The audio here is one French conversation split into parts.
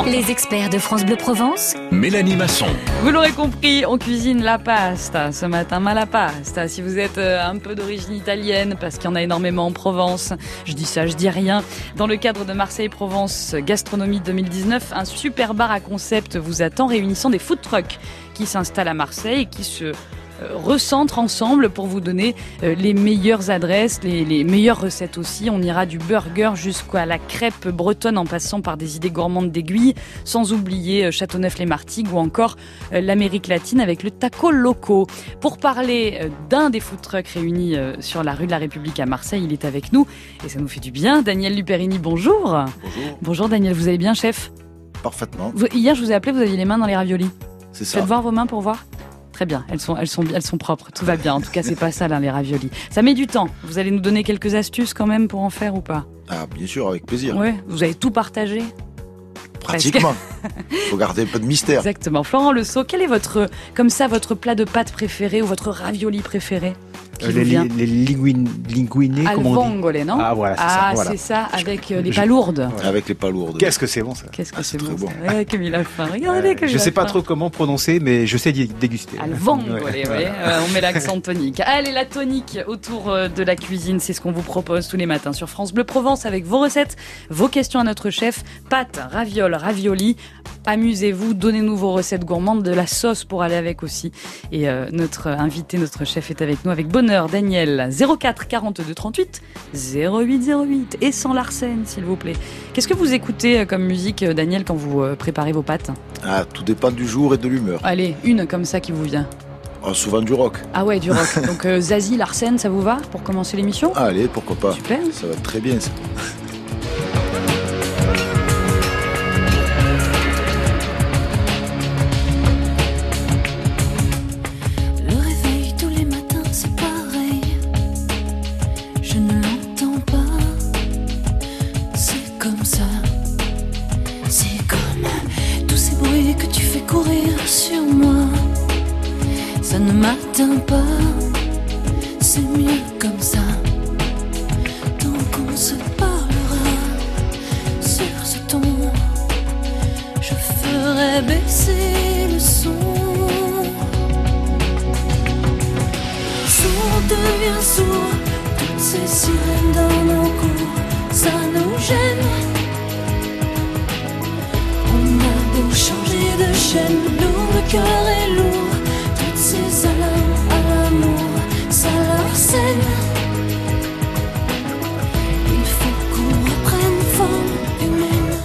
Les experts de France Bleu Provence. Mélanie Masson. Vous l'aurez compris, on cuisine la pasta ce matin, ma la pasta. Si vous êtes un peu d'origine italienne, parce qu'il y en a énormément en Provence, je dis ça, je dis rien. Dans le cadre de Marseille-Provence Gastronomie 2019, un super bar à concept vous attend, réunissant des food trucks qui s'installent à Marseille et qui se recentrent ensemble pour vous donner les meilleures adresses, les meilleures recettes aussi. On ira du burger jusqu'à la crêpe bretonne en passant par des idées gourmandes d'Aiguille, sans oublier Châteauneuf-les-Martigues ou encore l'Amérique latine avec le taco loco. Pour parler d'un des food trucks réunis sur la rue de la République à Marseille, il est avec nous et ça nous fait du bien. Daniel Luperini, bonjour. Bonjour. Bonjour Daniel, vous allez bien, chef? Parfaitement. Hier, je vous ai appelé, vous aviez les mains dans les raviolis. C'est ça. Faites voir vos mains pour voir. Très bien, elles sont propres, tout va bien. En tout cas, c'est pas ça là, les raviolis. Ça met du temps. Vous allez nous donner quelques astuces quand même pour en faire ou pas? Ah, bien sûr, avec plaisir. Ouais, vous avez tout partagé. Pratiquement. Faut garder un peu de mystère. Exactement. Florent Le Sceau, quel est votre plat de pâtes préféré ou votre ravioli préféré? Les linguinés, Al comme on dit. vongole, non? Ah voilà, c'est ça. Voilà. C'est ça, avec les palourdes. Avec les palourdes. Qu'est-ce que c'est bon ça. Qu'est-ce que Ah, c'est c'est bon, très ça. bon. Ouais, comme il a faim. Regardez comme il Je a sais pas faim. trop comment prononcer, mais je sais déguster. Al vongole, Ouais. ouais. On met l'accent tonique. Allez, la tonique autour de la cuisine, c'est ce qu'on vous propose tous les matins sur France Bleu Provence avec vos recettes, vos questions à notre chef, pâtes, ravioles, ravioli. Amusez-vous, donnez-nous vos recettes gourmandes, de la sauce pour aller avec aussi. Et notre invité, notre chef est avec nous avec bonheur, Daniel. 04 42 38 08 08 et sans Larsen, s'il vous plaît. Qu'est-ce que vous écoutez comme musique, Daniel, quand vous préparez vos pâtes? Ah, tout dépend du jour et de l'humeur. Allez, une comme ça qui vous vient. Ah, souvent du rock. Ah ouais, du rock. Donc Zazie, Larsen, ça vous va pour commencer l'émission? Allez, pourquoi pas. Super. Ça va très bien, ça. Le réveil tous les matins c'est pareil. Je ne l'entends pas. C'est comme ça. C'est comme tous ces bruits que tu fais courir sur moi. Ça ne m'atteint pas. C'est mieux comme ça. Tant qu'on se parlera sur ce ton, je ferai baisser le son. Sourd devient sourd, toutes ces sirènes dans nos cours, ça nous gêne. On a beau changer de chaîne, nous le cœur est lourd, toutes ces alarmes à l'amour, ça leur scène. Il faut qu'on reprenne forme humaine.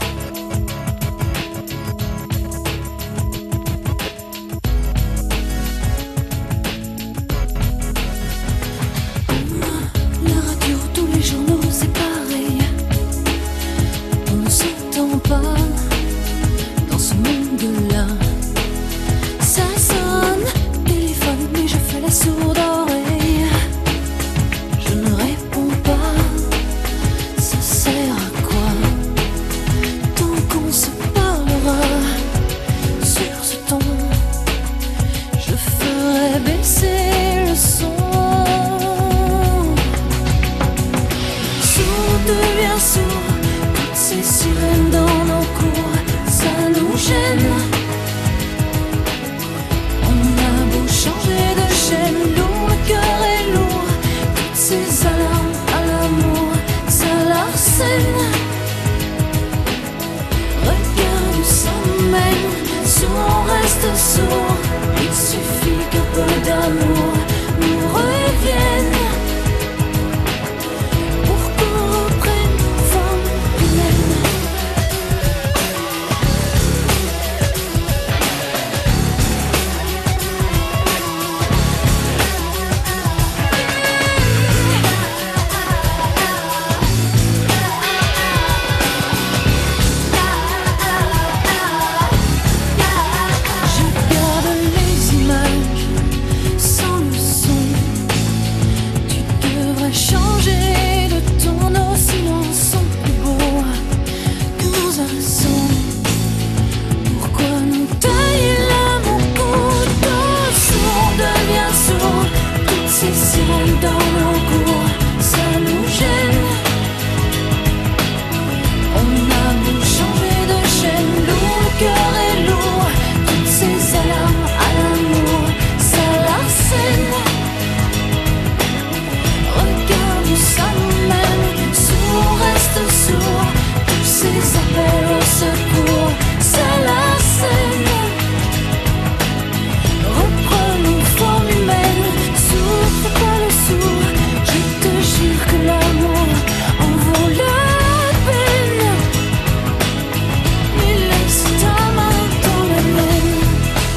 La radio, tous les journaux, c'est pareil. On ne s'entend pas dans ce monde-là. Ça sonne, téléphone, mais je fais la sourde oreille. Je ne réponds pas, ça sert à quoi? Tant qu'on se parlera sur ce ton, je ferai baisser le son. Sourd devient sourd, toutes ces sirènes dans nos cours, ça nous gêne. On a beau changer de chaîne, nous le cœur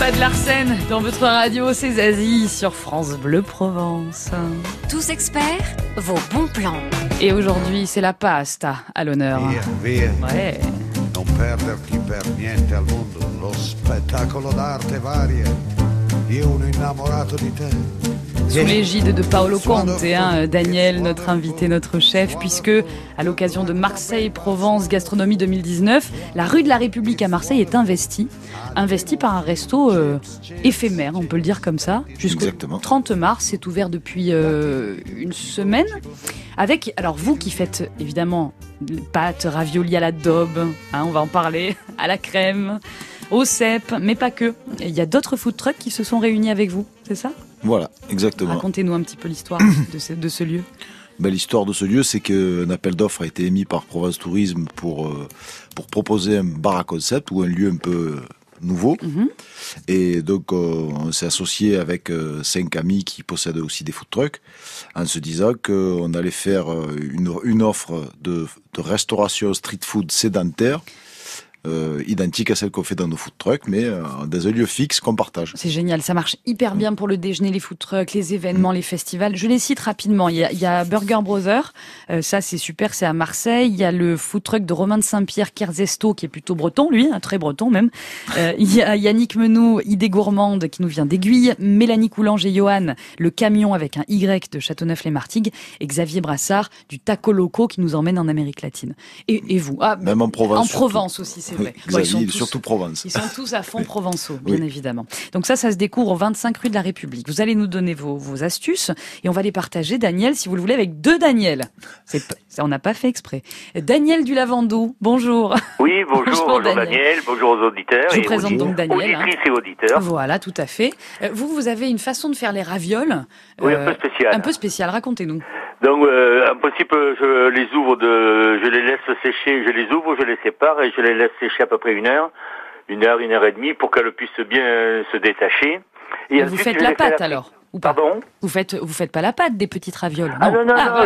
Pas de Larsen dans votre radio, c'est Zazie sur France Bleu Provence. Tous experts, vos bons plans. Et aujourd'hui, c'est la pasta à l'honneur. Via, Ouais. non perderti per niente al mondo lo spettacolo d'arte varie. Io un innamorato di te. Sous l'égide de Paolo Conte, Daniel, notre invité, notre chef, puisque à l'occasion de Marseille-Provence Gastronomie 2019, la rue de la République à Marseille est investie par un resto éphémère, on peut le dire comme ça, jusqu'au Exactement. 30 mars. C'est ouvert depuis une semaine. Avec, alors vous qui faites évidemment pâtes, raviolis à la daube, on va en parler, à la crème, au cèpe, mais pas que. Il y a d'autres food trucks qui se sont réunis avec vous, c'est ça ? Voilà, exactement. Racontez-nous un petit peu l'histoire de ce lieu. L'histoire de ce lieu, c'est qu'un appel d'offres a été émis par Provence Tourisme pour proposer un bar à concept ou un lieu un peu nouveau. Et donc, on s'est associé avec 5 amis qui possèdent aussi des food trucks en se disant qu'on allait faire une offre de restauration street food sédentaire identique à celle qu'on fait dans nos food trucks, mais dans un lieu fixe qu'on partage. C'est génial, ça marche hyper bien pour le déjeuner, les food trucks, les événements, les festivals. Je les cite rapidement. Il y a Burger Brothers, ça c'est super, c'est à Marseille. Il y a le food truck de Romain de Saint-Pierre, Kerzesto, qui est plutôt breton, lui, très breton même. Il y a Yannick Menou, Idée Gourmande, qui nous vient d'Aiguille. Mélanie Coulange et Johan, le camion avec un Y de Châteauneuf-les-Martigues. Et Xavier Brassard, du Taco Loco, qui nous emmène en Amérique latine. Et vous Même en Provence. En surtout. Provence aussi, c'est vrai. Xavier, Ils sont tous- surtout Provence. Ils sont tous à fond provençaux, bien Oui. évidemment. Donc ça se découvre au 25 rue de la République. Vous allez nous donner vos astuces et on va les partager, Daniel, si vous le voulez, avec 2 Daniel. Ça, on n'a pas fait exprès. Daniel du Lavandou, bonjour. Oui, bonjour Daniel, bonjour aux auditeurs. Je vous présente donc Daniel. Auditrices et auditeurs. Voilà, tout à fait. Vous avez une façon de faire les ravioles. Oui, un peu spécial. Un peu spéciale, racontez-nous. Donc, en principe, je les ouvre je les laisse sécher, je les ouvre, je les sépare et je les laisse sécher à peu près 1 heure, 1 heure et demie pour qu'elles puissent bien se détacher. Et Vous ensuite, faites je la les fais pâte alors ou pas? Pardon? Vous faites pas la pâte des petites ravioles? Ah non, voilà.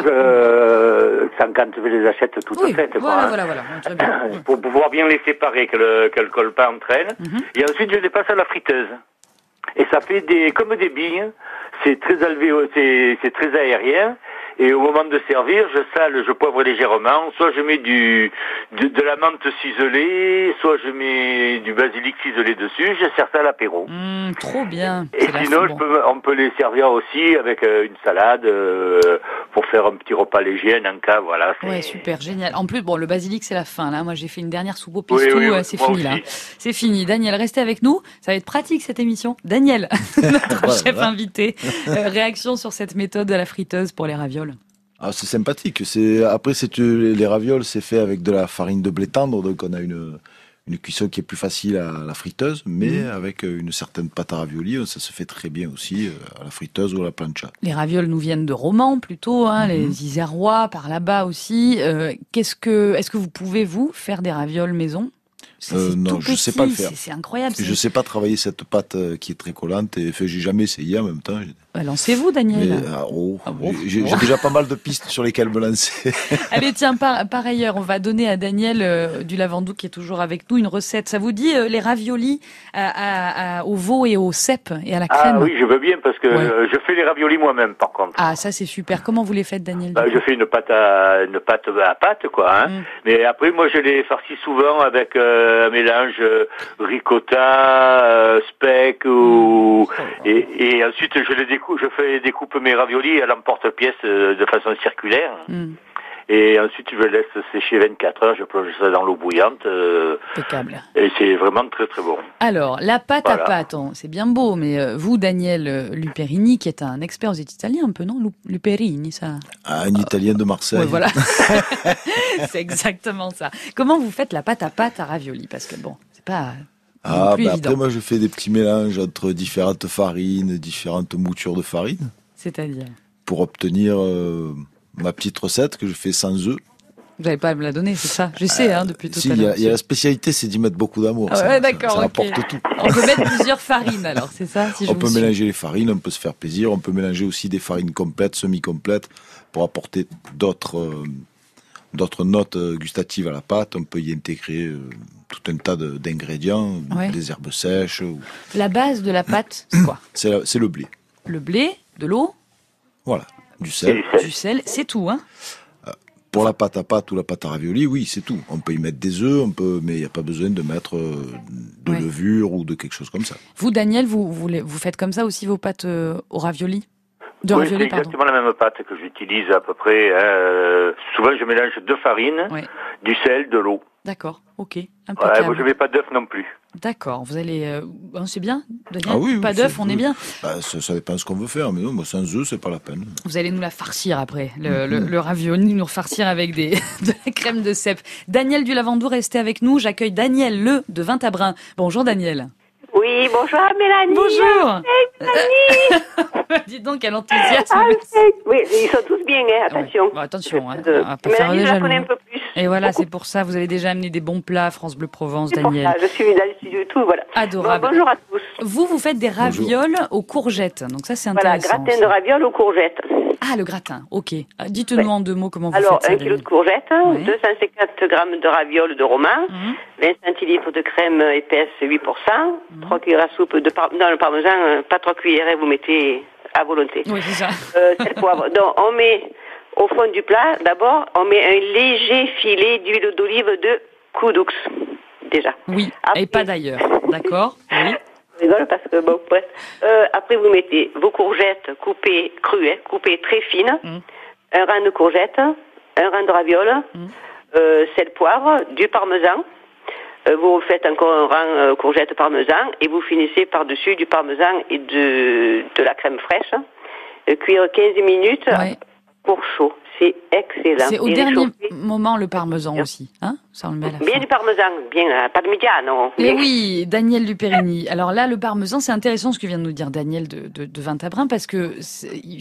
sans quand je les achète toutes Oui, faites. voilà. Très bien. Pour pouvoir bien les séparer, qu'elles collent pas entre elles. Et ensuite, je les passe à la friteuse. Et ça fait comme des billes. C'est très alvéolé, c'est très aérien. Et au moment de servir, je poivre légèrement. Soit je mets de la menthe ciselée, soit je mets du basilic ciselé dessus. Je sers ça à l'apéro. Trop bien. Et sinon, on peut les servir aussi avec une salade pour faire un petit repas léger, un encas, voilà. Ouais, super, génial. En plus, le basilic, c'est la fin, là. Moi, j'ai fait une dernière soupe au pistou, oui, c'est moi fini, aussi. là. C'est fini. Daniel, restez avec nous. Ça va être pratique, cette émission. Daniel, notre chef invité. Réaction sur cette méthode à la friteuse pour les ravioles. Ah, c'est sympathique. Après, les ravioles, c'est fait avec de la farine de blé tendre, donc on a une cuisson qui est plus facile à la friteuse, mais avec une certaine pâte à raviolis, ça se fait très bien aussi à la friteuse ou à la plancha. Les ravioles nous viennent de Romans plutôt, les Isérois par là-bas aussi. Est-ce que vous pouvez faire des ravioles maison? Non, je sais pas le faire. C'est incroyable. Je sais pas travailler cette pâte qui est très collante et j'ai jamais essayé en même temps. Lancez-vous, Daniel. J'ai déjà pas mal de pistes sur lesquelles me lancer. Allez, tiens, par ailleurs, on va donner à Daniel du Lavandou qui est toujours avec nous une recette. Ça vous dit les raviolis au veau et au cèpe et à la crème? Ah oui, je veux bien parce que je fais les raviolis moi-même par contre. Ah, ça c'est super. Comment vous les faites, Daniel? Je fais une pâte à pâte, quoi. Mais après, moi, je les farcis souvent avec un mélange ricotta, speck et ensuite je découpe mes raviolis à l'emporte-pièce de façon circulaire. Et ensuite, je laisse sécher 24 heures, je plonge ça dans l'eau bouillante. Impeccable. Et c'est vraiment très très bon. Alors, la pâte à pâte, c'est bien beau, mais vous, Daniel Luperini, qui est un expert, vous êtes italien un peu, non? Luperini, ça. Ah, un Italien de Marseille. Ouais, voilà. C'est exactement ça. Comment vous faites la pâte à raviolis? Parce que c'est pas... Après, moi, je fais des petits mélanges entre différentes farines, différentes moutures de farine. C'est-à-dire? Pour obtenir ma petite recette que je fais sans œufs. Vous n'allez pas me la donner, c'est ça? J'essaie depuis tout à l'heure. Il y a la spécialité, c'est d'y mettre beaucoup d'amour. D'accord, ça apporte tout. On peut mettre plusieurs farines, alors, c'est ça? On peut mélanger les farines, on peut se faire plaisir. On peut mélanger aussi des farines complètes, semi-complètes, pour apporter d'autres d'autres notes gustatives à la pâte. On peut y intégrer tout un tas d'ingrédients, des herbes sèches. La base de la pâte, c'est quoi? C'est le blé. Le blé, de l'eau. Voilà, du sel. Du sel, c'est tout, hein? Pour la pâte à pâte ou la pâte à ravioli, oui, c'est tout. On peut y mettre des œufs, mais il n'y a pas besoin de mettre de levure ou de quelque chose comme ça. Vous, Daniel, vous faites comme ça aussi vos pâtes au ravioli? Oui, c'est exactement la même pâte que j'utilise à peu près. Souvent, je mélange 2 farines, du sel, de l'eau. D'accord, ok. Impeccable. Moi, je mets pas d'œuf non plus. D'accord, vous allez... c'est bien, Daniel? Ah oui, pas d'œuf, on est bien. Ça dépend de ce qu'on veut faire, mais non, sans œufs, c'est pas la peine. Vous allez nous la farcir après, le ravioli, nous farcir avec de la crème de cèpe. Daniel du Lavandou, restez avec nous. J'accueille Daniel de Vintabrin. Bonjour Daniel. Oui, bonjour Mélanie. Bonjour. Mélanie. Dites donc, quel enthousiasme. Oui, ils sont tous bien, attention. Oui. Bon, attention, on va pas faire Mélanie, de je la connais un jaloux. peu plus. Et voilà, c'est pour ça, vous avez déjà amené des bons plats France Bleu Provence, Daniel. C'est pour ça, je suis dans le studio et tout, voilà. Adorable. Bon, bonjour à tous. Vous faites des ravioles aux courgettes, donc ça c'est intéressant. Voilà, gratin de ravioles aux courgettes. Ah, le gratin, ok. Dites-nous en 2 mots comment vous Alors, faites ça. 1 kilo de courgettes, 250 grammes de ravioles de romain, 20 centilitres de crème épaisse 8%, 3 cuillères à soupe de dans le parmesan, pas 3 cuillères, vous mettez à volonté. Oui, c'est ça. Sel, poivre. Donc, on met au fond du plat, d'abord, on met un léger filet d'huile d'olive de Coudoux, déjà. Oui, après, et pas d'ailleurs, d'accord. Oui. Je rigole parce que, bon, bref. Après, vous mettez vos courgettes coupées crues, coupées très fines, un rang de courgettes, un rang de ravioles, sel, poivre, du parmesan. Vous faites encore un rang courgette parmesan et vous finissez par-dessus du parmesan et de la crème fraîche. Cuire 15 minutes pour chaud. C'est excellent. C'est au dernier moment le parmesan aussi, hein? Ça on le met à la fin. Bien du parmesan, bien, pas de média, non. Et oui, Daniel Duperigny. Alors là, le parmesan, c'est intéressant ce que vient de nous dire Daniel de Vintabrin parce que il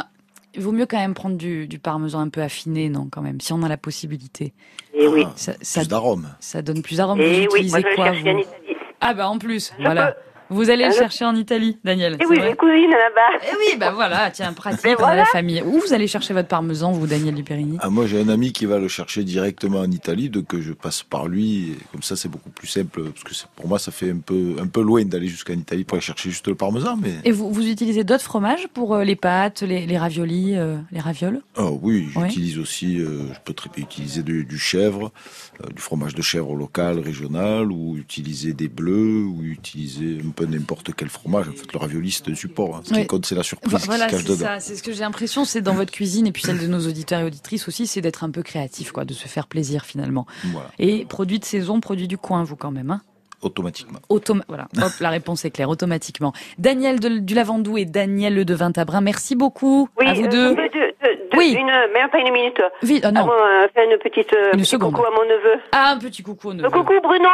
vaut mieux quand même prendre du parmesan un peu affiné, non, quand même, si on a la possibilité. Et oui. Plus d'arôme. Ça donne plus d'arôme. Et vous utilisez moi, quoi, vous en Italie. Ah bah en plus, voilà. Vous allez le chercher en Italie, Daniel. Et oui, j'ai cousine là-bas. Et oui, bah voilà, tiens, pratique, on a la famille. Où vous allez chercher votre parmesan, vous, Daniel Duperigny? Moi, j'ai un ami qui va le chercher directement en Italie, donc je passe par lui. Et comme ça, c'est beaucoup plus simple, parce que pour moi, ça fait un peu loin d'aller jusqu'en Italie pour aller chercher juste le parmesan. Mais... Et vous utilisez d'autres fromages pour les pâtes, les raviolis, les ravioles? Oui, j'utilise aussi, je peux très bien utiliser du chèvre, du fromage de chèvre local, régional, ou utiliser des bleus, ou utiliser un peu n'importe quel fromage. En fait, le ravioli, c'est un support. Hein. Ce qui compte, c'est la surprise qui se cache dedans. Ça, c'est ce que j'ai l'impression, c'est dans votre cuisine, et puis celle de nos auditeurs et auditrices aussi, c'est d'être un peu créatif, quoi, de se faire plaisir finalement. Voilà. Et produit de saison, produit du coin, vous quand même, hein? Automatiquement. Voilà, hop, la réponse est claire, automatiquement. Daniel du Lavandou et Daniel de Vintabrin, merci beaucoup à vous deux. Oui, même pas une minute. Oui, non. Faire une petite seconde. coucou à mon neveu. Ah, un petit coucou au neveu. Coucou Bruno,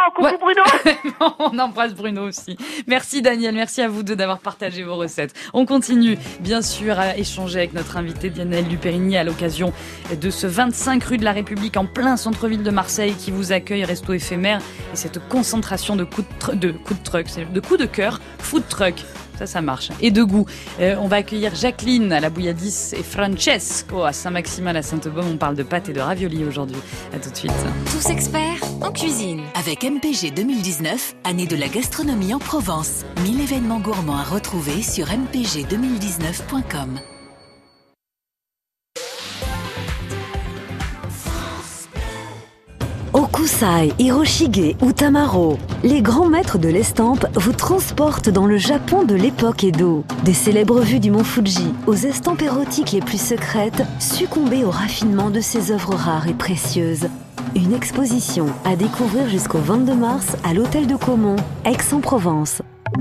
Bruno. On embrasse Bruno aussi. Merci Daniel, merci à vous deux d'avoir partagé vos recettes. On continue, bien sûr, à échanger avec notre invité Daniel Duperigny à l'occasion de ce 25 rue de la République en plein centre-ville de Marseille qui vous accueille, resto éphémère, et cette concentration de coups de cœur, food truck. Ça marche. Et de goût. On va accueillir Jacqueline à la Bouilladis et Francesco à Saint-Maximin à Sainte-Baume. On parle de pâtes et de raviolis aujourd'hui. À tout de suite. Tous experts en cuisine. Avec MPG 2019, année de la gastronomie en Provence. 1000 événements gourmands à retrouver sur mpg2019.com. Okusai, Hiroshige ou Tamaro, les grands maîtres de l'estampe vous transportent dans le Japon de l'époque Edo. Des célèbres vues du mont Fuji aux estampes érotiques les plus secrètes, succombez au raffinement de ces œuvres rares et précieuses. Une exposition à découvrir jusqu'au 22 mars à l'hôtel de Caumont, Aix-en-Provence.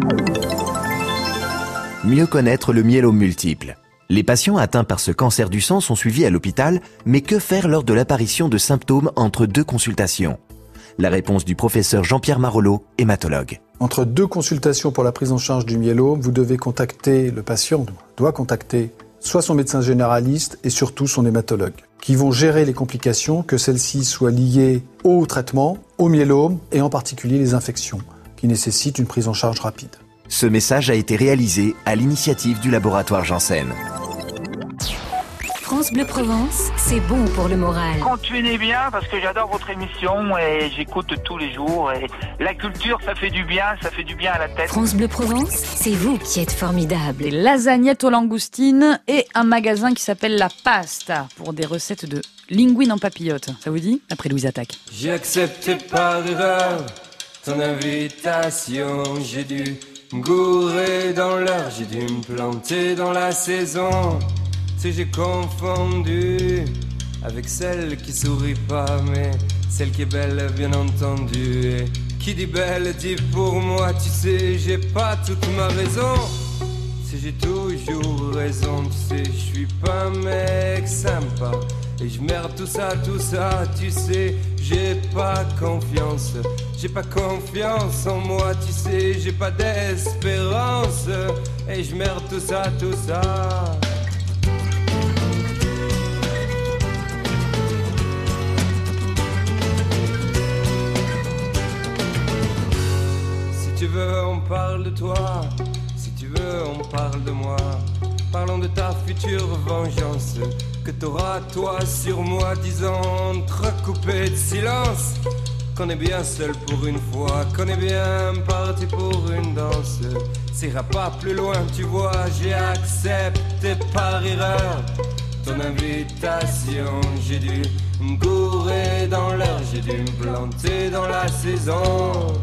Mieux connaître le myélome multiple. Les patients atteints par ce cancer du sang sont suivis à l'hôpital, mais que faire lors de l'apparition de symptômes entre 2 consultations? La réponse du professeur Jean-Pierre Marollo, hématologue. Entre 2 consultations pour la prise en charge du myélome, vous devez contacter, le patient doit contacter soit son médecin généraliste et surtout son hématologue, qui vont gérer les complications, que celles-ci soient liées au traitement, au myélome et en particulier les infections, qui nécessitent une prise en charge rapide. Ce message a été réalisé à l'initiative du laboratoire Janssen. France Bleu Provence, c'est bon pour le moral. Continuez bien parce que j'adore votre émission et j'écoute tous les jours. Et la culture, ça fait du bien à la tête. France Bleu Provence, c'est vous qui êtes formidable. Des lasagnettes aux langoustines et un magasin qui s'appelle La Pasta pour des recettes de linguine en papillote. Ça vous dit? Après Louise Attaque. J'ai accepté par erreur ton invitation, j'ai dû me gourer dans l'heure, j'ai dû me planter dans la saison. Si j'ai confondu avec celle qui sourit pas, mais celle qui est belle, bien entendu. Et qui dit belle dit pour moi, tu sais, j'ai pas toute ma raison. Si j'ai toujours raison, tu sais, je suis pas un mec sympa. Et je merde tout ça, tu sais, j'ai pas confiance en moi, tu sais, j'ai pas d'espérance. Et je merde tout ça. Si tu veux, on parle de toi, si tu veux, on parle de moi. Parlons de ta future vengeance que t'auras toi sur moi, disant entrecoupé de silence qu'on est bien seul pour une fois, qu'on est bien parti pour une danse. Ça ira pas plus loin, tu vois, j'ai accepté par erreur ton invitation. J'ai dû me gourer dans l'heure, j'ai dû me planter dans la saison.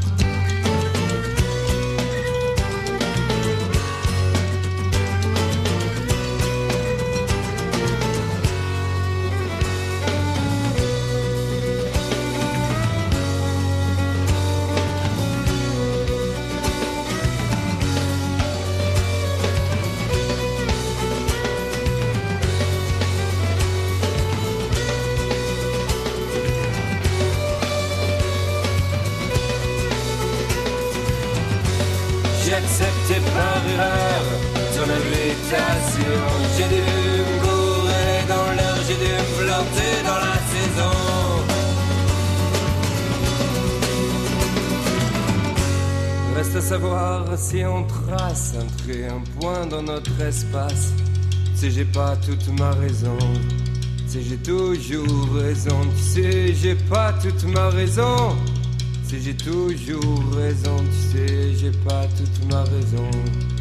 J'ai accepté par erreur ton invitation. J'ai dû me gourer dans l'heure, j'ai dû me planter dans la saison. Reste à savoir si on trace un trait, un point dans notre espace. Tu sais, j'ai pas toute ma raison. Tu sais, j'ai toujours raison. Tu sais, j'ai pas toute ma raison. Si j'ai toujours raison, tu sais, j'ai pas toute ma raison.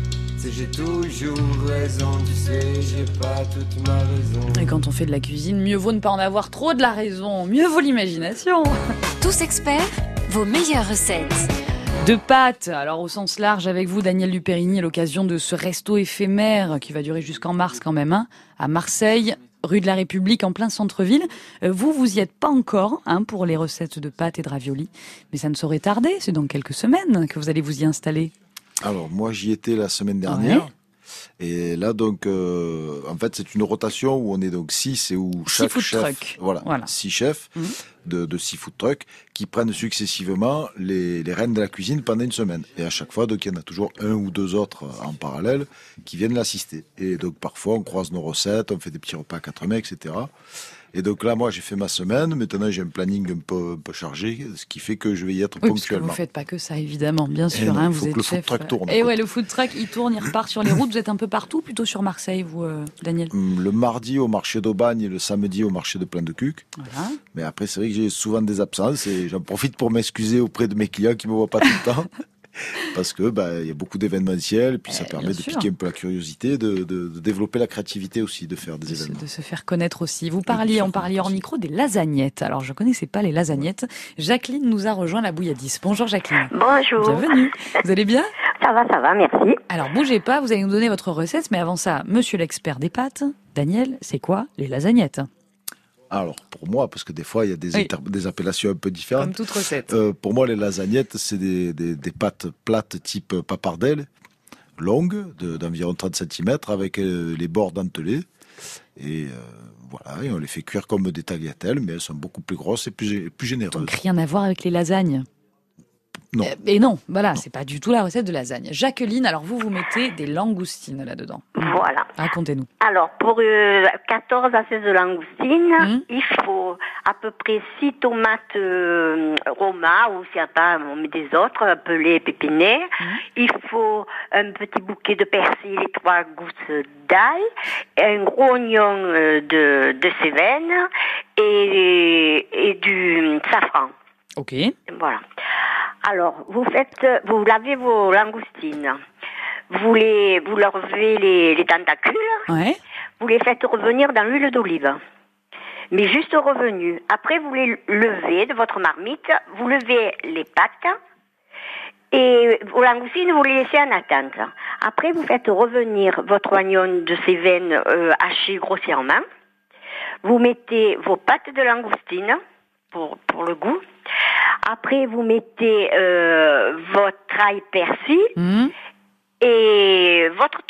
Si j'ai toujours raison, tu sais, j'ai pas toute ma raison. Et quand on fait de la cuisine, mieux vaut ne pas en avoir trop de la raison, mieux vaut l'imagination. Tous experts, vos meilleures recettes. De pâtes, alors au sens large avec vous Daniel Duperigny à l'occasion de ce resto éphémère qui va durer jusqu'en mars quand même, à Marseille. Rue de la République, en plein centre-ville. Vous y êtes pas encore pour les recettes de pâtes et de raviolis. Mais ça ne saurait tarder, c'est dans quelques semaines que vous allez vous y installer. Alors, moi, j'y étais la semaine dernière. Ouais. Et là, donc, en fait, c'est une rotation où on est donc 6 et où chaque chef... Voilà, 6 chefs de 6 food trucks qui prennent successivement les rênes de la cuisine pendant une semaine. Et à chaque fois, donc, il y en a toujours un ou deux autres en parallèle qui viennent l'assister. Et donc, parfois, on croise nos recettes, on fait des petits repas à 4 mains, etc. Et donc là, moi, j'ai fait ma semaine. Maintenant, j'ai un planning un peu chargé, ce qui fait que je vais y être ponctuellement. Parce que vous faites pas que ça, évidemment, bien sûr. Non, vous êtes le chef. Food truck tourne. Et ouais, le food truck, il tourne, il repart sur les routes. Vous êtes un peu partout, plutôt sur Marseille, vous, Daniel? Le mardi au marché d'Aubagne et le samedi au marché de Plein-de-Cuc. Voilà. Mais après, c'est vrai que j'ai souvent des absences et j'en profite pour m'excuser auprès de mes clients qui me voient pas tout le temps. Parce que il y a beaucoup d'événementiels, et puis ça permet de piquer un peu la curiosité, de développer la créativité aussi, de faire des événements. De se faire connaître aussi. On parlait hors micro des lasagnettes. Alors je connaissais pas les lasagnettes. Jacqueline nous a rejoint la Bouilladis. Bonjour Jacqueline. Bonjour. Bienvenue. Vous allez bien? Ça va, merci. Alors bougez pas, vous allez nous donner votre recette, mais avant ça, monsieur l'expert des pâtes, Daniel, c'est quoi les lasagnettes? Alors, pour moi, parce que des fois, il y a des appellations un peu différentes. Comme toute recette. Pour moi, les lasagnettes, c'est des pâtes plates type papardelle, longues, d'environ 30 cm, avec les bords dentelés. Et voilà, et on les fait cuire comme des tagliatelles, mais elles sont beaucoup plus grosses et plus généreuses. Donc rien à voir avec les lasagnes? Non. Et non, voilà, c'est pas du tout la recette de lasagne. Jacqueline, alors vous mettez des langoustines là-dedans. Voilà. Racontez-nous. Alors, pour 14 à 16 langoustines, il faut à peu près 6 tomates Roma, ou s'il n'y a pas, on met des autres, appelées pépinées. Il faut un petit bouquet de persil et 3 gousses d'ail, un gros oignon de Cévennes et du safran. Ok. Voilà. Alors, vous lavez vos langoustines. Vous leur levez les tentacules. Ouais. Vous les faites revenir dans l'huile d'olive. Mais juste revenus. Après, vous les levez de votre marmite. Vous levez les pattes. Et vos langoustines, vous les laissez en attente. Après, vous faites revenir votre oignon de Cévennes haché grossièrement. Vous mettez vos pâtes de langoustine pour le goût. Après, vous mettez votre ail persil et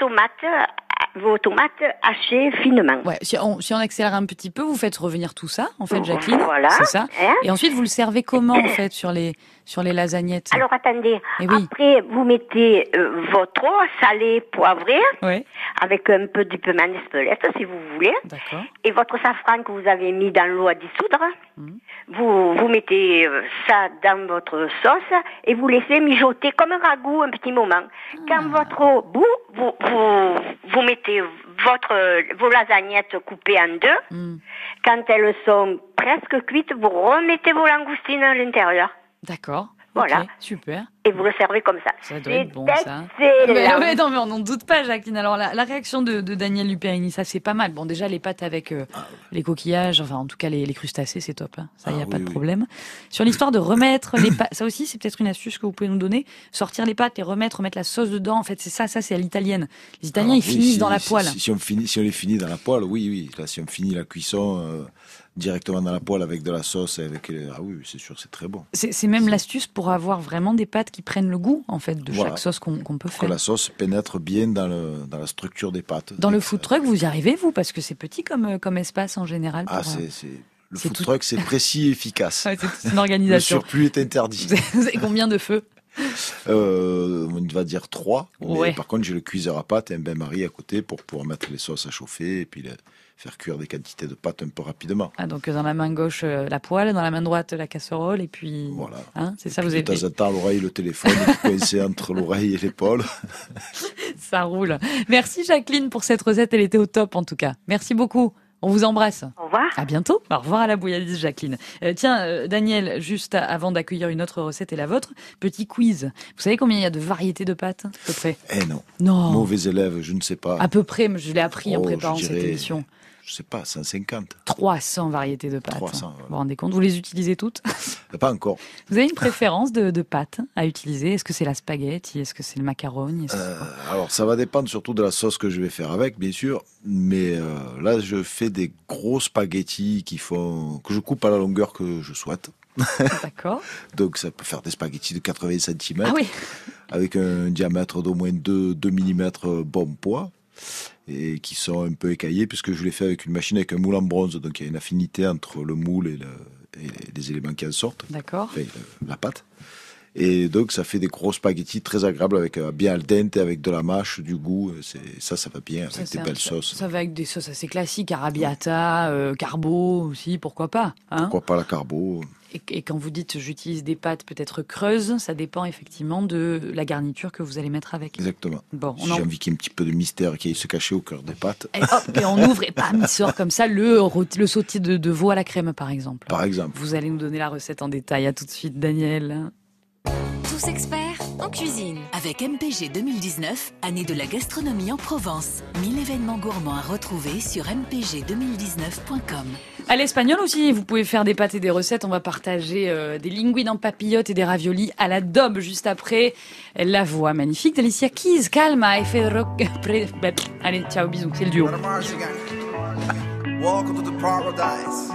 vos tomates hachées finement. Ouais, si on accélère un petit peu, vous faites revenir tout ça, en fait, Jacqueline. Voilà. C'est ça. Et ensuite, vous le servez comment, en fait, sur les lasagnettes? Alors, attendez. Eh oui. Après, vous mettez votre eau salée, poivrée, ouais, avec un peu du piment d'Espelette, si vous voulez. D'accord. Et votre safran que vous avez mis dans l'eau à dissoudre, vous mettez ça dans votre sauce et vous laissez mijoter comme un ragoût un petit moment. Quand votre eau bout, vous mettez vos lasagnettes coupées en deux. Quand elles sont presque cuites, vous remettez vos langoustines à l'intérieur. D'accord. Voilà. Okay, super. Et vous le servez comme ça. Ça doit être bon, ça. Excellent. Non, mais on n'en doute pas, Jacqueline. Alors, la réaction de Daniel Luperini, ça, c'est pas mal. Bon, déjà, les pâtes avec les coquillages, enfin, en tout cas, les crustacés, c'est top. Hein. Ça, il n'y a pas de problème. Sur l'histoire de remettre les pâtes, ça aussi, c'est peut-être une astuce que vous pouvez nous donner. Sortir les pâtes, les remettre la sauce dedans. En fait, c'est ça, c'est à l'italienne. Les Italiens, ils finissent dans la poêle. Si on les finit dans la poêle, oui. Là, si on finit la cuisson directement dans la poêle avec de la sauce, ah oui, c'est sûr, c'est très bon. C'est même l'astuce pour avoir vraiment des pâtes qui prennent le goût, en fait, de chaque sauce qu'on peut faire. Que la sauce pénètre bien dans la structure des pâtes. Dans le food truck, vous y arrivez, vous? Parce que c'est petit comme espace en général. Le food truck, c'est précis et efficace. Ouais, c'est une organisation. Le surplus est interdit. Vous avez combien de feux? On va dire 3. Ouais. Par contre, j'ai le cuiseur à pâtes et un bain-marie à côté pour pouvoir mettre les sauces à chauffer et puis faire cuire des quantités de pâtes un peu rapidement. Ah, donc dans la main gauche, la poêle, dans la main droite, la casserole, et puis... Voilà. Hein, c'est ça, puis vous avez... De temps en temps, l'oreille, le téléphone, coincé entre l'oreille et l'épaule. Ça roule. Merci Jacqueline pour cette recette, elle était au top en tout cas. Merci beaucoup. On vous embrasse. Au revoir. À bientôt. Au revoir à la bouilladise, Jacqueline. Tiens, Daniel, juste avant d'accueillir une autre recette et la vôtre, petit quiz. Vous savez combien il y a de variétés de pâtes, à peu près? Non. Non. Mauvais élève, je ne sais pas. À peu près, je l'ai appris en préparant cette émission. Je sais pas, 150. 300 variétés de pâtes. 300, Vous vous rendez compte? Vous les utilisez toutes? Pas encore. Vous avez une préférence de pâtes à utiliser? Est-ce que c'est la spaghetti? Est-ce que c'est le macaroni? Alors, ça va dépendre surtout de la sauce que je vais faire avec, bien sûr. Mais là, je fais des gros spaghettis que je coupe à la longueur que je souhaite. D'accord. Donc, ça peut faire des spaghettis de 80 cm. Ah oui. Avec un diamètre d'au moins 2 mm bon poids. Et qui sont un peu écaillés puisque je les fais avec une machine avec un moule en bronze, donc il y a une affinité entre le moule et les éléments qui en sortent. D'accord. Enfin, la pâte. Et donc ça fait des gros spaghettis très agréables avec bien al dente, avec de la mâche, du goût. Ça va bien avec des belles sauces. Ça va avec des sauces assez classiques, arrabbiata, carbo aussi, pourquoi pas, hein? Pourquoi pas la carbo? Et quand vous dites j'utilise des pâtes peut-être creuses, ça dépend effectivement de la garniture que vous allez mettre avec. Exactement. Bon, si j'ai envie qu'il y ait un petit peu de mystère qui se cacher au cœur des pâtes. Et hop, et on ouvre et bam, il sort comme ça le sauté de veau à la crème par exemple. Par exemple. Vous allez nous donner la recette en détail. À tout de suite, Daniel. Tous experts en cuisine. Avec MPG 2019, année de la gastronomie en Provence. 1000 événements gourmands à retrouver sur mpg2019.com. À l'espagnol aussi, vous pouvez faire des pâtes et des recettes. On va partager des linguines en papillotes et des raviolis à la daube juste après. La voix magnifique d'Alicia Keys. Calma et Fedro. Allez, ciao, bisous, c'est le duo. Welcome to the paradise.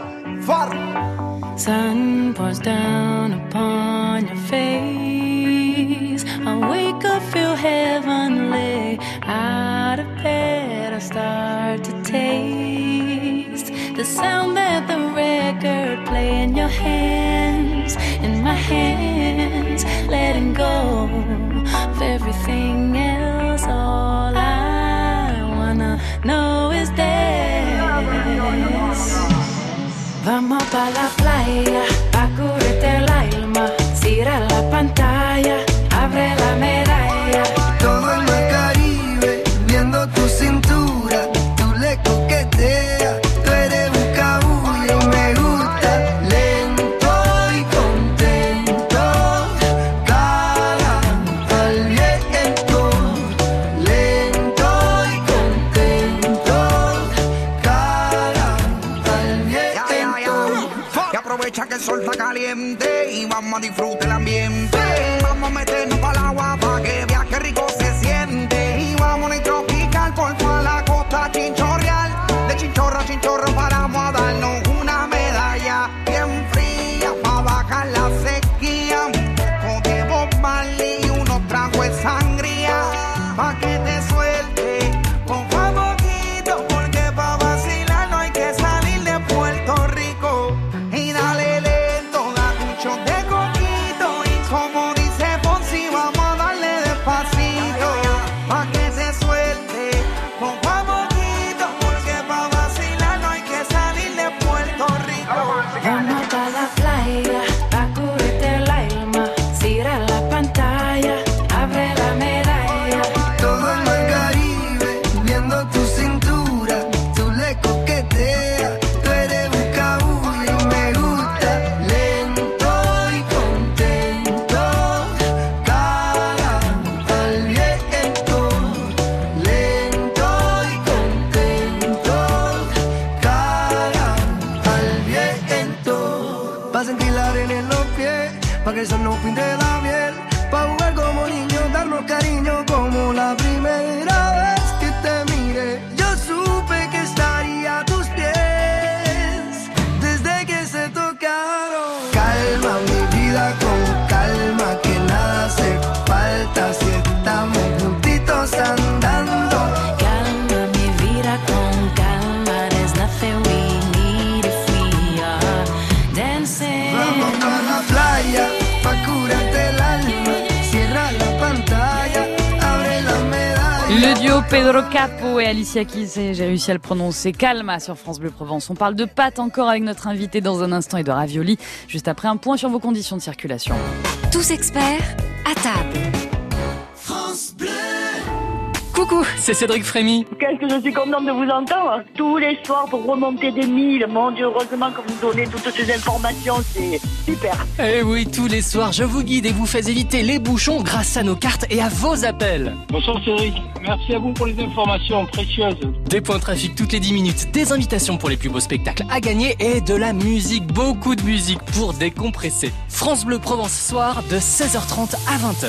Sun pours down upon your face. I wake up, feel heavenly. Out of bed, I start to taste the sound that the record play in your hands, in my hands. means letting go of everything else. All I wanna know is this. Vamos pa la playa, pa curarte el alma. Cierra la pantalla, abre la medalla. Todo el mar Caribe, viendo tu cintura, tú le coqueteas, tú eres un cabullo y me gusta. Lento y contento, cara al viento. Lento y contento, cara al viento. Y aprovecha que el sol está caliente y vamos a disfrutar el ambiente. Vamos a meternos para el agua para que veas que rico se siente. Y vamos a tropical por toda la costa chinchorreal. De chinchorro a chinchorro paramos a darnos una medalla bien fría para bajar la sequía. Un poco de Bob Marley y unos tragos de sangría pa' que te suelte poco a poquito, porque pa' vacilar no hay que salir de Puerto Rico. Y dale lento, da un shot de coquito. Y como dice Fonsi, vamos a darle despacito pa' que se suelte poco a poquito, porque pa' vacilar no hay que salir de Puerto Rico. Vamos pa la playa, pa curarte el alma. Cierra la pantalla, abre la medalla. Todo el mar Caribe, viendo tu cintura, tú le coqueteas, tú eres un cabullo y me gusta. Lento y contento, cara al viento. Lento y contento, cara al viento. Pa' sentir la arena en los pies, pa' que el sol nos pinte la piel, pa' jugar como niños, darnos cariño como la primera vez que te miré. Yo supe que estaría a tus pies desde que se tocaron. Calma mi vida con calma, que nada hace falta si estamos juntitos andando. Calma mi vida con calma. There's nothing we need if we are dancing. Vamos pa' la playa, pa' curarte el alma. Cierra la pantalla, abre la medalla. Le duo Pedro Capo et Alicia Keys, et j'ai réussi à le prononcer, Calma sur France Bleu Provence. On parle de pâtes encore avec notre invité dans un instant et de raviolis, juste après un point sur vos conditions de circulation. Tous experts, à table. France Bleu. Coucou, c'est Cédric Frémy. Qu'est-ce que je suis contente de vous entendre tous les soirs pour remonter des milles. Mon Dieu, heureusement que vous donnez toutes ces informations, c'est super. Eh oui, tous les soirs, je vous guide et vous fais éviter les bouchons grâce à nos cartes et à vos appels. Bonsoir Cédric, merci à vous pour les informations précieuses. Des points de trafic toutes les 10 minutes, des invitations pour les plus beaux spectacles à gagner et de la musique, beaucoup de musique pour décompresser. France Bleu Provence soir de 16h30 à 20h.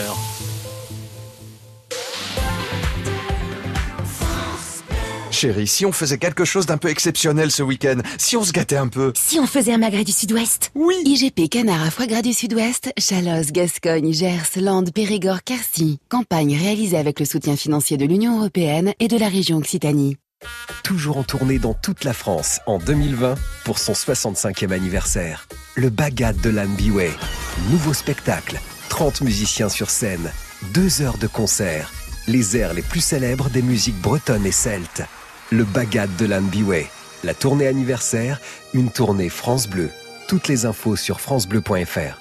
Chérie, si on faisait quelque chose d'un peu exceptionnel ce week-end, si on se gâtait un peu. Si on faisait un magret du Sud-Ouest? Oui. IGP Canard à foie gras du Sud-Ouest, Chalosse, Gascogne, Gers, Landes, Périgord, Quercy. Campagne réalisée avec le soutien financier de l'Union européenne et de la région Occitanie. Toujours en tournée dans toute la France en 2020 pour son 65e anniversaire. Le Bagat de l'Anne Biway. Nouveau spectacle, 30 musiciens sur scène, 2 heures de concert. Les airs les plus célèbres des musiques bretonnes et celtes. Le Bagat de l'Anne Biway. La tournée anniversaire, une tournée France Bleu. Toutes les infos sur francebleu.fr.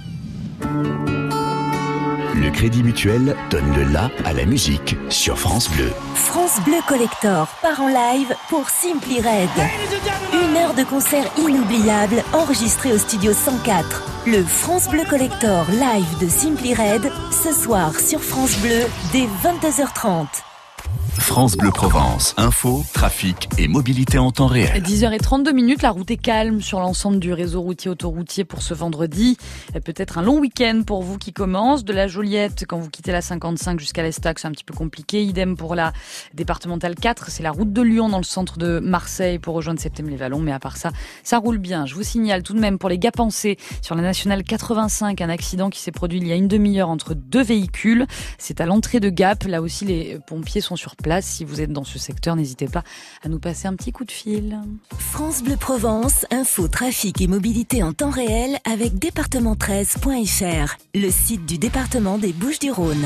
Le Crédit Mutuel donne le la à la musique sur France Bleu. France Bleu Collector part en live pour Simply Red. 1 heure de concert inoubliable enregistré au studio 104. Le France Bleu Collector live de Simply Red, ce soir sur France Bleu dès 22h30. France Bleu Provence. Info, trafic et mobilité en temps réel. 10h32, la route est calme sur l'ensemble du réseau routier autoroutier pour ce vendredi. Peut-être un long week-end pour vous qui commence. De la Joliette, quand vous quittez la 55 jusqu'à l'Estac, c'est un petit peu compliqué. Idem pour la départementale 4, c'est la route de Lyon dans le centre de Marseille pour rejoindre Septème-les-Vallons. Mais à part ça, ça roule bien. Je vous signale tout de même pour les Gapensés sur la nationale 85, un accident qui s'est produit il y a une demi-heure entre 2 véhicules. C'est à l'entrée de Gap. Là aussi, les pompiers sont sur place. Si vous êtes dans ce secteur, n'hésitez pas à nous passer un petit coup de fil. France Bleu Provence, info, trafic et mobilité en temps réel avec département13.fr, le site du département des Bouches-du-Rhône.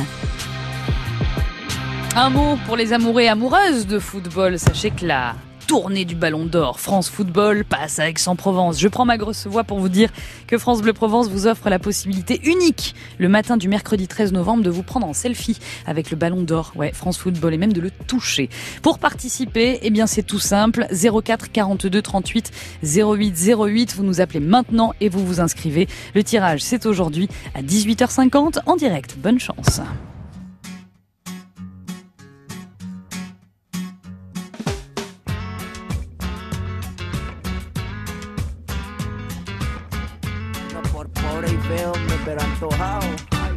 Un mot pour les amoureux et amoureuses de football. Sachez que la tournée du Ballon d'Or France Football passe à Aix-en-Provence. Je prends ma grosse voix pour vous dire que France Bleu Provence vous offre la possibilité unique le matin du mercredi 13 novembre de vous prendre en selfie avec le Ballon d'Or. Ouais, France Football et même de le toucher. Pour participer, eh bien c'est tout simple. 04 42 38 08 08. Vous nous appelez maintenant et vous vous inscrivez. Le tirage, c'est aujourd'hui à 18h50 en direct. Bonne chance. Pobre y feo, pero antojado.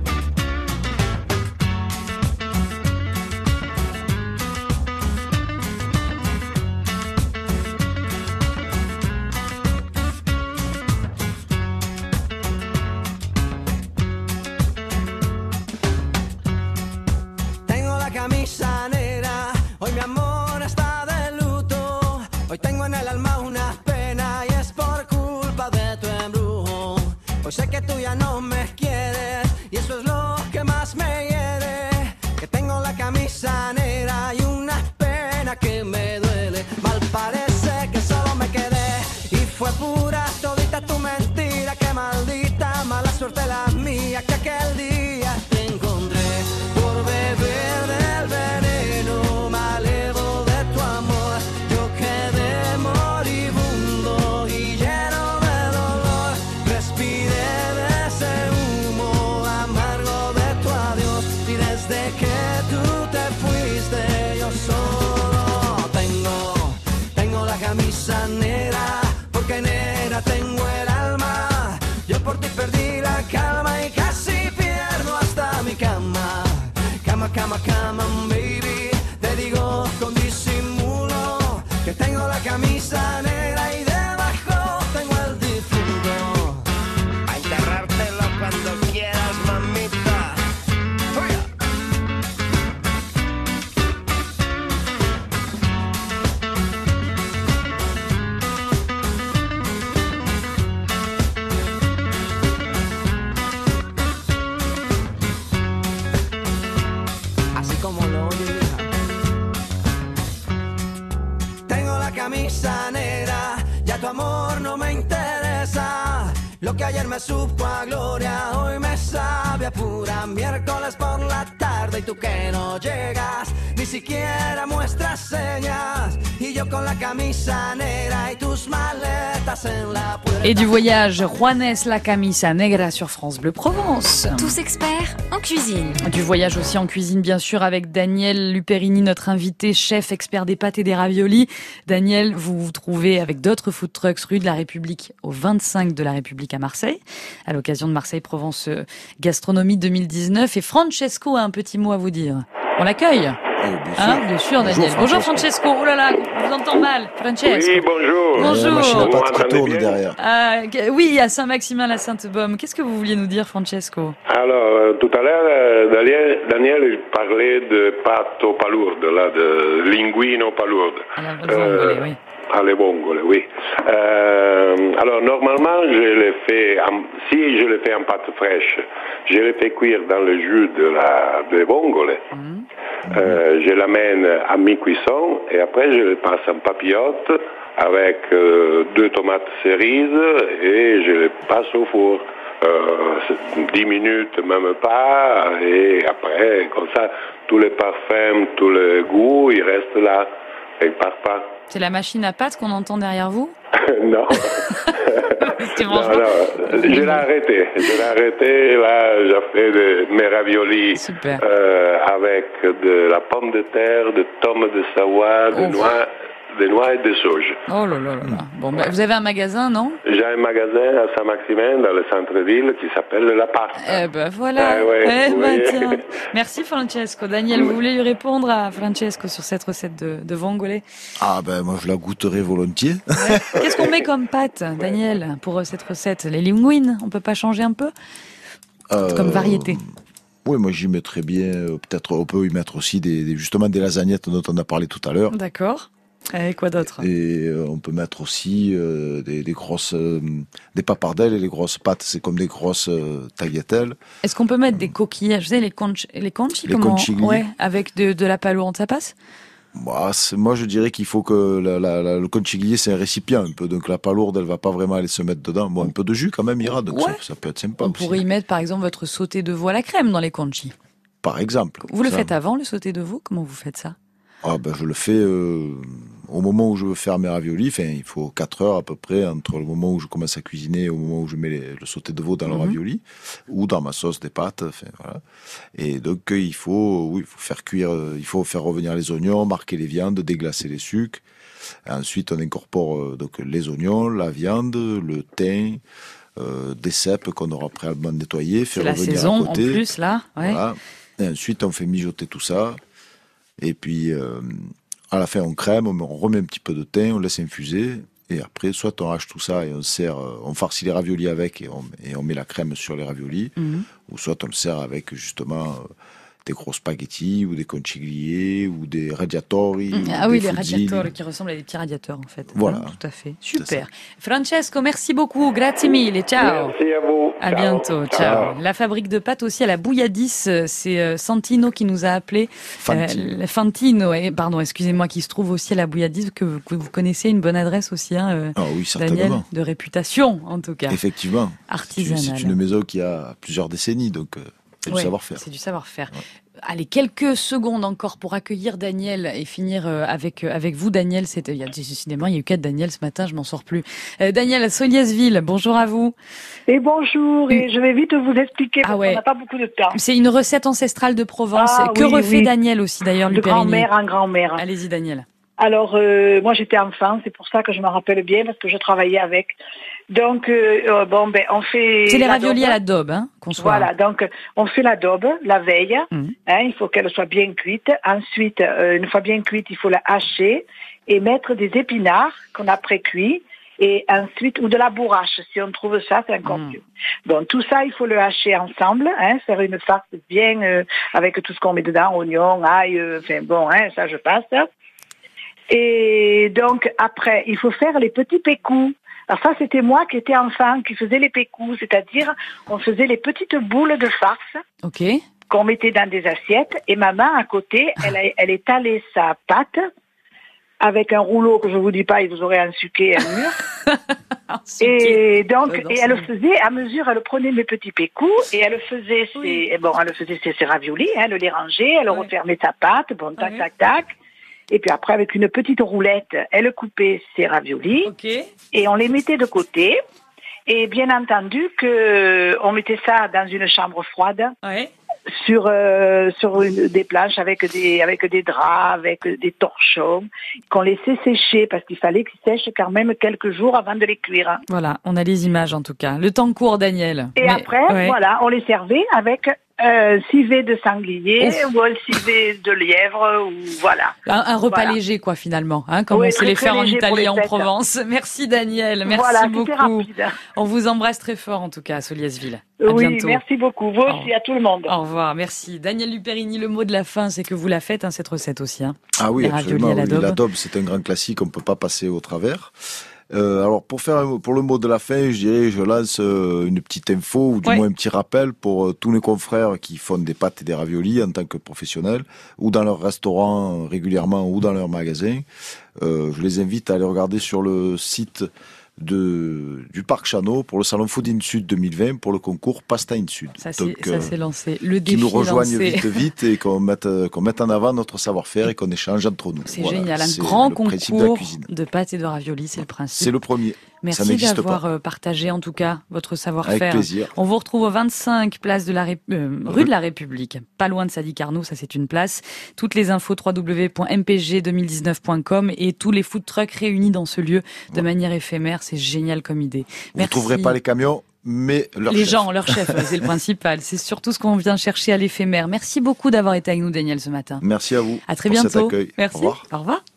Tengo la camisa negra, hoy mi amor está de luto. Hoy tengo en el alma una pena y es por culpa de tu embrujo. Hoy sé que tú ya no me quieres y eso es lo que más me hiere. Que tengo la camisa negra y una pena que me duele. Mal parece que solo me quedé y fue pura todita tu mentira. Que maldita mala suerte la mía que aquel día te encontré por beber del veneno malevo de tu amor. Yo quedé moribundo y lleno de dolor. Respiré de ese humo amargo de tu adiós y desde que tú te fuiste yo solo tengo la camisa negra porque negra tengo el alma. Yo por ti perdí la calma y casi pierdo hasta mi cama. Cama, cama, cama, baby. Te digo con disimulo que tengo la camisa negra y debajo tengo el difunto. A enterrártelo cuando quieras, mamita. Así como lo oye, hija. Tengo la camisa negra, ya tu amor no me interesa. Lo que ayer me supo a gloria, hoy me sabe a pura. Miércoles por la tarde y tú que no llegas, ni siquiera muestras señas. Y yo con la camisa negra y tus maletas en la puerta. Et du voyage, Juanes la camisa negra sur France Bleu Provence. Tous experts en cuisine. Du voyage aussi en cuisine, bien sûr, avec Daniel Luperini, notre invité, chef expert des pâtes et des raviolis. Daniel, vous vous trouvez avec d'autres food trucks rue de la République, au 25 de la République à Marseille, à l'occasion de Marseille-Provence Gastronomie 2019. Et Francesco a un petit mot à vous dire. On l'accueille. Bien sûr, Daniel. Bonjour Francesco. Oh là là, on vous entend mal. Francesco. Oui, bonjour. Bonjour. La machine à Vous pâte qui m'entendez tourne bien derrière. Oui, à Saint-Maximin, la Sainte-Baume. Qu'est-ce que vous vouliez nous dire, Francesco? Alors, tout à l'heure, Daniel parlait de pâte aux palourdes, là, de linguine aux palourdes. Oui. Alle vongole, oui. Alors, normalement, si je le fais en pâte fraîche, je le fais cuire dans le jus de vongole. Je l'amène à mi-cuisson et après je le passe en papillote avec 2 tomates cerises et je le passe au four. 10 minutes, même pas, et après, comme ça, tous les parfums, tous les goûts, ils restent là, et ils partent pas. C'est la machine à pâte qu'on entend derrière vous? Non. Non, je l'ai arrêté. Là, j'ai fait mes raviolis avec de la pomme de terre, de tomes de Savoie, de noix et de sauge. Oh là là là là. Bon, vous avez un magasin, non? J'ai un magasin à Saint-Maximin, dans le centre-ville, qui s'appelle La Pasta. Eh ben voilà. Tiens. Merci Francesco. Daniel, vous voulez lui répondre à Francesco sur cette recette de vongole? Ah ben moi je la goûterai volontiers. Ouais. Qu'est-ce qu'on met comme pâte, Daniel, pour cette recette? Les linguines, on peut pas changer un peu? Comme variété. Oui, moi j'y mettrais bien, peut-être on peut y mettre aussi justement des lasagnettes dont on a parlé tout à l'heure. D'accord. Et quoi d'autre? Et on peut mettre aussi des grosses, des papardelles et les grosses pâtes, c'est comme des grosses tagliatelles. Est-ce qu'on peut mettre des coquillages, vous savez, les conchis, conchigli. Ouais, avec de la palourde, ça passe? Moi, je dirais qu'il faut que le conchiglier, c'est un récipient un peu. Donc la palourde, elle va pas vraiment aller se mettre dedans. Bon, un peu de jus quand même ira, donc ça peut être sympa. On pourrait y mettre, par exemple, votre sauté de veau à la crème dans les conchis. Par exemple. Vous le faites avant, le sauté de veau? Comment vous faites ça? Je le fais au moment où je veux faire mes raviolis. Enfin, il faut 4 heures à peu près entre le moment où je commence à cuisiner et au moment où je mets le sauté de veau dans le ravioli ou dans ma sauce des pâtes. Enfin, voilà. Et donc il faut faire cuire, il faut faire revenir les oignons, marquer les viandes, déglacer les sucres. Et ensuite, on incorpore donc les oignons, la viande, le thym, des cèpes qu'on aura préalablement nettoyés, faire revenir la saison à côté. En plus là. Ouais. Voilà. Et ensuite, on fait mijoter tout ça. Et puis, à la fin, on crème, on remet un petit peu de thym, on laisse infuser. Et après, soit on hache tout ça et on sert, on farcit les raviolis avec et on met la crème sur les raviolis. Ou soit on le sert avec, justement, des gros spaghettis ou des conchigliers ou des radiatori. Ah oui, les radiatori qui ressemblent à des petits radiateurs, en fait. Voilà. Tout à fait. Super. Francesco, merci beaucoup. Grazie mille. Ciao. Merci à vous. À bientôt. Ciao. La fabrique de pâtes aussi à la Bouilladis. C'est Santino qui nous a appelé. Fantino, pardon, excusez-moi, qui se trouve aussi à la Bouilladis, que vous connaissez, une bonne adresse aussi, oui, certainement. Daniel, de réputation, en tout cas. Effectivement. Artisanale. C'est une maison qui a plusieurs décennies, donc c'est du savoir-faire. C'est du savoir-faire. Ouais. Allez, quelques secondes encore pour accueillir Daniel et finir avec vous, Daniel. Décidément, il y a eu 4 Daniel ce matin, je m'en sors plus. Daniel à Soliesville, bonjour à vous. Et bonjour, et je vais vite vous expliquer parce qu'on n'a pas beaucoup de temps. C'est une recette ancestrale de Provence. Que refait Daniel aussi d'ailleurs, de grand-mère en grand-mère. Allez-y, Daniel. Alors, moi j'étais enfant, c'est pour ça que je m'en rappelle bien, parce que je travaillais avec. Donc, on fait... C'est les raviolis à l'adobe, qu'on soit. Voilà, donc on fait l'adobe la veille, il faut qu'elle soit bien cuite. Ensuite, une fois bien cuite, il faut la hacher et mettre des épinards qu'on a pré-cuits. Et ensuite, ou de la bourrache, si on trouve ça, c'est encore mieux. Donc tout ça, il faut le hacher ensemble, faire une farce bien avec tout ce qu'on met dedans, oignons, ail, ça je passe. Et donc après, il faut faire les petits pécous. Alors ça, c'était moi qui étais enfant, qui faisais les pécous, c'est-à-dire on faisait les petites boules de farce qu'on mettait dans des assiettes. Et maman, à côté, elle étalait sa pâte avec un rouleau que je vous dis pas, il vous aurait ensuqué un mur. Et donc, elle le faisait à mesure, elle prenait mes petits pécous et elle faisait ses raviolis, elle les rangeait, elle refermait sa pâte, tac. Et puis après, avec une petite roulette, elle coupait ses raviolis et on les mettait de côté. Et bien entendu on mettait ça dans une chambre froide sur des planches avec des draps, avec des torchons qu'on laissait sécher parce qu'il fallait qu'ils sèchent quand même quelques jours avant de les cuire. Voilà, on a les images en tout cas. Le temps court, Daniel. Et après, on les servait avec civet de sanglier ou un civet de lièvre ou voilà. Un repas léger quoi finalement, comme on sait les faire en Italie, en Provence. Merci Daniel, merci beaucoup. On vous embrasse très fort en tout cas à Soliesville. À bientôt. Merci beaucoup. Vous aussi, à tout le monde. Au revoir, merci. Daniel Luperini, le mot de la fin, c'est que vous la faites cette recette aussi. Ah oui, absolument. L'adobe, c'est un grand classique, on peut pas passer au travers. Alors pour le mot de la fin, je lance une petite info ou du moins un petit rappel pour tous les confrères qui font des pâtes et des raviolis en tant que professionnels ou dans leur restaurant régulièrement ou dans leur magasin. Je les invite à aller regarder sur le site du Parc Chano pour le salon Food in Sud 2020 pour le concours Pasta in Sud. Ça s'est lancé. Le défi qui nous rejoignent lancé. vite et qu'on mette en avant notre savoir-faire et qu'on échange entre nous. C'est génial, un grand concours de pâtes et de raviolis, c'est le principe. C'est le premier. Merci d'avoir partagé en tout cas votre savoir-faire. Avec plaisir. On vous retrouve au 25 place de rue de la République, pas loin de Sadi Carnot, ça c'est une place. Toutes les infos www.mpg2019.com et tous les food trucks réunis dans ce lieu de manière éphémère, c'est génial comme idée. Vous ne trouverez pas les camions, mais leur chef, c'est le principal. C'est surtout ce qu'on vient chercher à l'éphémère. Merci beaucoup d'avoir été avec nous, Daniel, ce matin. Merci à vous. À très bientôt. Cet accueil. Merci. Au revoir. Au revoir.